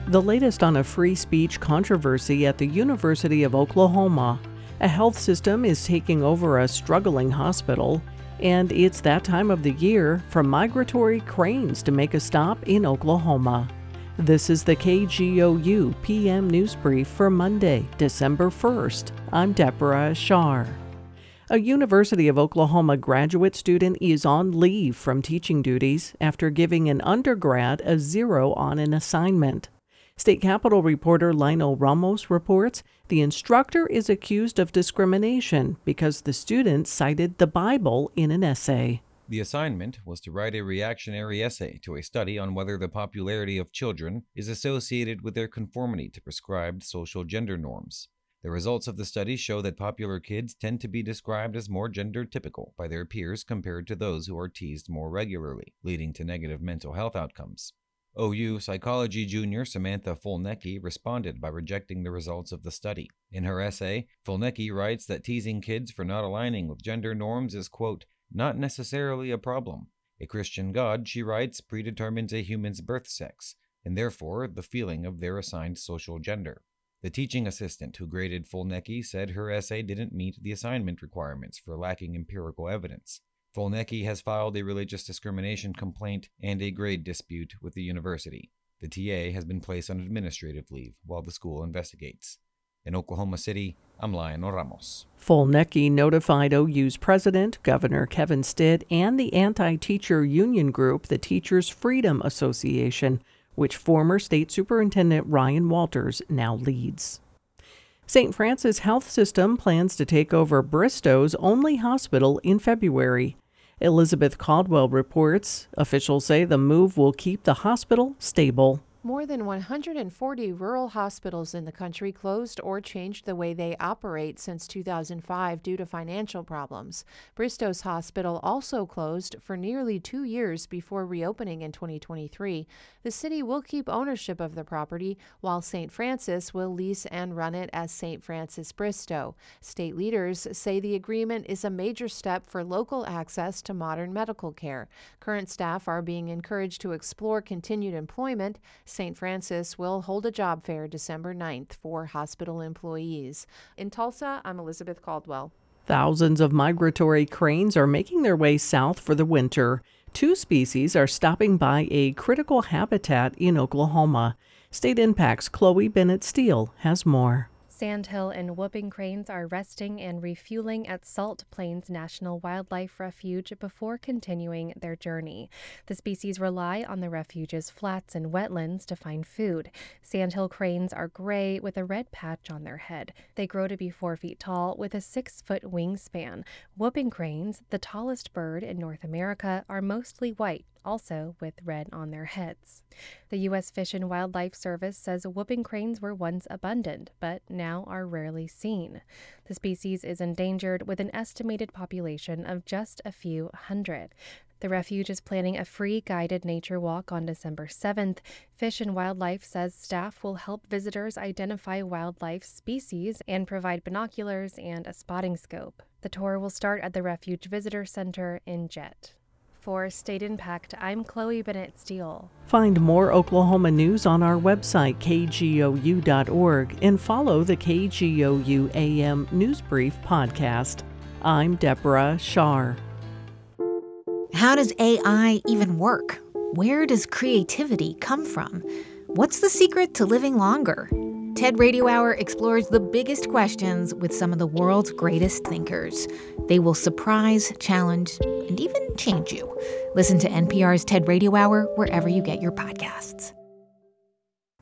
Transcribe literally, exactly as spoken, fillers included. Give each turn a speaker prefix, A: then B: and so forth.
A: The latest on a free speech controversy at the University of Oklahoma. A health system is taking over a struggling hospital, and it's that time of the year for migratory cranes to make a stop in Oklahoma. This is the K G O U P M News Brief for Monday, December first. I'm Deborah Shar. A University of Oklahoma graduate student is on leave from teaching duties after giving an undergrad a zero on an assignment. State Capitol reporter Lionel Ramos reports the instructor is accused of discrimination because the student cited the Bible in an essay.
B: The assignment was to write a reactionary essay to a study on whether the popularity of children is associated with their conformity to prescribed social gender norms. The results of the study show that popular kids tend to be described as more gender typical by their peers compared to those who are teased more regularly, leading to negative mental health outcomes. O U psychology junior Samantha Fulnecki responded by rejecting the results of the study. In her essay, Fulnecki writes that teasing kids for not aligning with gender norms is, quote, not necessarily a problem. A Christian God, she writes, predetermines a human's birth sex, and therefore the feeling of their assigned social gender. The teaching assistant who graded Fulnecki said her essay didn't meet the assignment requirements for lacking empirical evidence. Fulnecki has filed a religious discrimination complaint and a grade dispute with the university. The T A has been placed on administrative leave while the school investigates. In Oklahoma City, I'm Lionel Ramos.
A: Fulnecki notified O U's president, Governor Kevin Stitt, and the anti-teacher union group, the Teachers Freedom Association, which former State Superintendent Ryan Walters now leads. Saint Francis Health System plans to take over Bristow's only hospital in February. Elizabeth Caldwell reports officials say the move will keep the hospital stable.
C: More than one hundred forty rural hospitals in the country closed or changed the way they operate since two thousand five due to financial problems. Bristow's hospital also closed for nearly two years before reopening in twenty twenty-three. The city will keep ownership of the property, while Saint Francis will lease and run it as Saint Francis Bristow. State leaders say the agreement is a major step for local access to modern medical care. Current staff are being encouraged to explore continued employment. Saint Francis will hold a job fair December ninth for hospital employees. In Tulsa, I'm Elizabeth Caldwell.
A: Thousands of migratory cranes are making their way south for the winter. Two species are stopping by a critical habitat in Oklahoma. State Impact's Chloe Bennett Steele has more.
D: Sandhill and whooping cranes are resting and refueling at Salt Plains National Wildlife Refuge before continuing their journey. The species rely on the refuge's flats and wetlands to find food. Sandhill cranes are gray with a red patch on their head. They grow to be four feet tall with a six-foot wingspan. Whooping cranes, the tallest bird in North America, are mostly white, also with red on their heads. The U S Fish and Wildlife Service says whooping cranes were once abundant, but now are rarely seen. The species is endangered with an estimated population of just a few hundred. The refuge is planning a free guided nature walk on December seventh. Fish and Wildlife says staff will help visitors identify wildlife species and provide binoculars and a spotting scope. The tour will start at the Refuge Visitor Center in Jet. For State Impact, I'm Chloe Bennett Steele.
A: Find more Oklahoma news on our website, K G O U dot org, and follow the K G O U A M News Brief podcast. I'm Deborah Shar.
E: How does A I even work? Where does creativity come from? What's the secret to living longer? TED Radio Hour explores the biggest questions with some of the world's greatest thinkers. They will surprise, challenge, and even change you. Listen to N P R's TED Radio Hour wherever you get your podcasts.